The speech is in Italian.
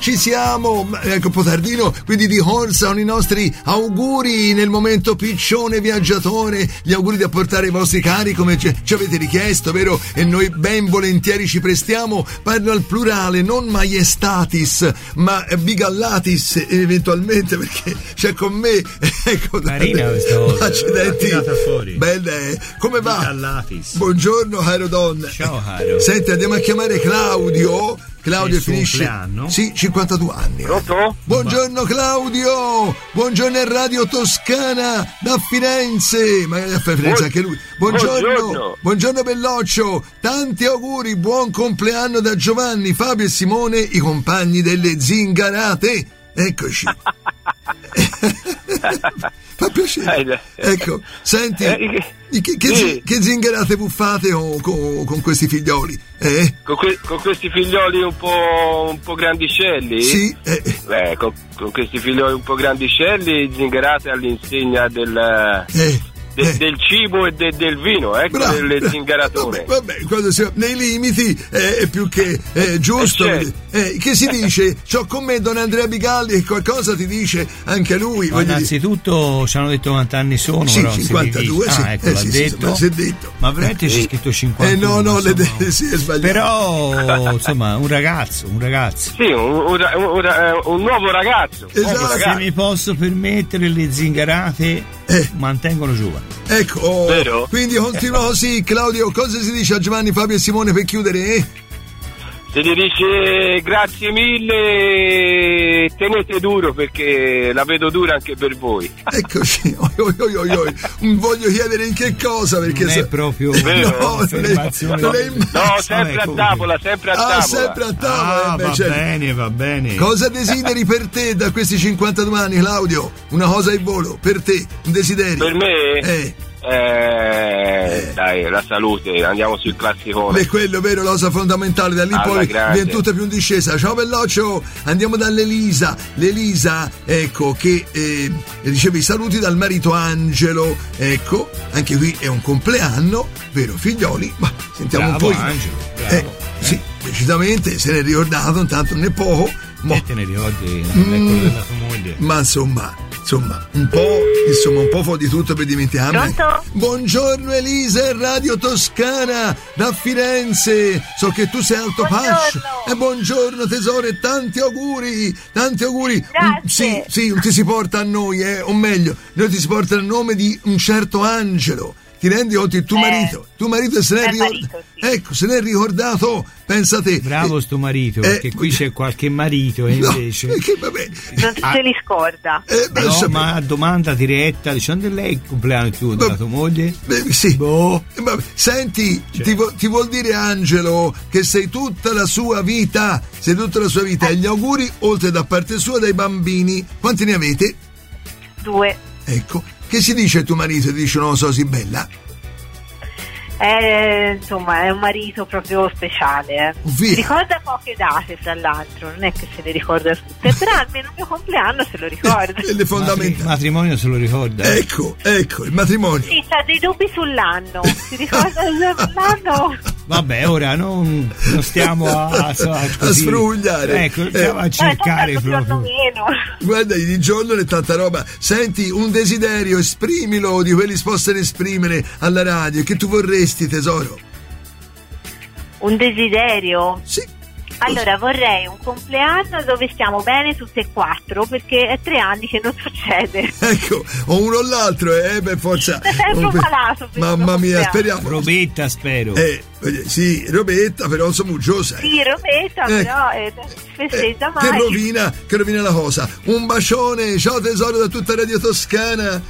ci siamo, ecco, un po' tardino, quindi di corsa con i nostri auguri nel momento piccione viaggiatore, gli auguri di apportare i vostri cari come ci avete richiesto, vero? E noi ben volentieri ci prestiamo, parlo al plurale, non maiestatis, ma bigallatis eventualmente, perché c'è con me, ecco, Marina questa volta, accidenti, bella, come va? Bigallatis. Buongiorno caro Don. Ciao caro. Senti, andiamo a chiamare Claudio finisce compleanno? Sì, 52 anni. Pronto? Buongiorno Claudio, buongiorno a Radio Toscana da Firenze, magari a Firenze anche lui. Buongiorno Belloccio, tanti auguri, buon compleanno da Giovanni, Fabio e Simone, i compagni delle Zingarate. Eccoci. Fa piacere. Ecco, senti, che zingarate buffate con questi figlioli? Con questi figlioli un po' grandicelli? Sì. Con questi figlioli un po' grandicelli zingarate all'insegna del cibo e del vino, ecco, delle zingaratone. Vabbè, quando siamo nei limiti è più che giusto. Che si dice? C'ho con me Don Andrea Bigalli e qualcosa ti dice anche lui. Innanzitutto ci hanno detto quanti anni sono. Sì, però 52, sì. Ecco, l'ha detto. Si è detto. Ma veramente c'è scritto 51. No, sì, è sbagliato. Però, insomma, un ragazzo. Sì, un nuovo ragazzo. Esatto. Se mi posso permettere, le zingarate mantengono giovani. Ecco, vero? Quindi continua così. Claudio, cosa si dice a Giovanni, Fabio e Simone per chiudere? Se gli dice grazie mille, tenete duro perché la vedo dura anche per voi. Eccoci. Non voglio chiedere in che cosa, perché non è proprio vero. Sempre a tavola. Sempre a tavola. Va bene. Cosa desideri per te da questi 52 anni, Claudio? Una cosa in volo, per te, un desiderio. Per me? Dai, la salute, andiamo sul classicone. Beh, quello vero, l'osa fondamentale, da lì poi viene tutta più in discesa. Ciao Belloccio, andiamo dall'Elisa. L'Elisa, ecco, che riceve i saluti dal marito Angelo. Ecco, anche qui è un compleanno, vero figlioli? Ma sentiamo bravo, un po'. Angelo, sì, decisamente se ne è ricordato, intanto non è poco. Te ne ricordi? Non è quello della tua moglie. Ma insomma, un po' fa di tutto per dimenticarmi. Buongiorno Elisa, Radio Toscana da Firenze. So che tu sei Alto Pascio. Buongiorno tesoro e tanti auguri. Grazie. Sì, non ti si porta a noi, o meglio, noi ti si porta il nome di un certo Angelo. Ti rendi conto? Tuo marito se n'è ricordato. Sì. Ecco, se n'è ricordato, pensa te. Bravo sto marito, perché qui c'è qualche marito e invece vabbè. Non se li scorda. Ma a domanda diretta, dicendo lei il compleanno tuo della tua moglie? Sì. Senti, ti vuol dire Angelo che sei tutta la sua vita e gli auguri oltre da parte sua dai bambini. Quanti ne avete? 2. Ecco. Che si dice a tuo marito? Ti dice non lo so, si bella? Insomma, è un marito proprio speciale. Si ricorda poche date, tra l'altro, non è che se le ricorda tutte, però almeno il mio compleanno se lo ricorda. Le fondamentali. Il matrimonio se lo ricorda. Ecco, il matrimonio. Sì, c'ha dei dubbi sull'anno. Si ricorda l'anno? Vabbè, ora non stiamo a sfrugliare. Ecco, stiamo a cercare proprio. Guarda, di giorno è tanta roba. Senti, un desiderio, esprimilo di quelli si possono esprimere alla radio. Che tu vorresti, tesoro? Un desiderio? Sì. Allora, vorrei un compleanno dove stiamo bene tutte e 4, perché è 3 anni che non succede. Ecco, o uno o l'altro, per forza. È sempre un malato. Mamma mia, speriamo. Robetta, spero. Sì, Robetta, però insomma uggiosa. Sì, Robetta, però festeggia mai. Che rovina la cosa. Un bacione, ciao tesoro da tutta Radio Toscana.